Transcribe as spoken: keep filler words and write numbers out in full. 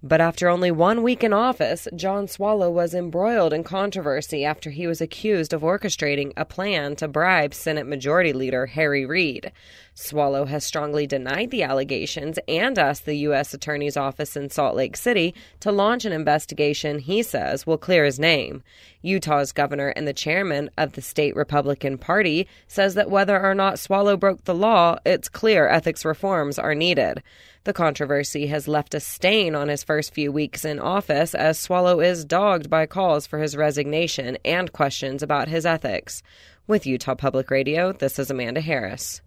But after only one week in office, John Swallow was embroiled in controversy after he was accused of orchestrating a plan to bribe Senate Majority Leader Harry Reid. Swallow has strongly denied the allegations and asked the U S Attorney's Office in Salt Lake City to launch an investigation he says will clear his name. Utah's governor and the chairman of the state Republican Party says that whether or not Swallow broke the law, it's clear ethics reforms are needed. The controversy has left a stain on his first few weeks in office, as Swallow is dogged by calls for his resignation and questions about his ethics. With Utah Public Radio, this is Amanda Harris.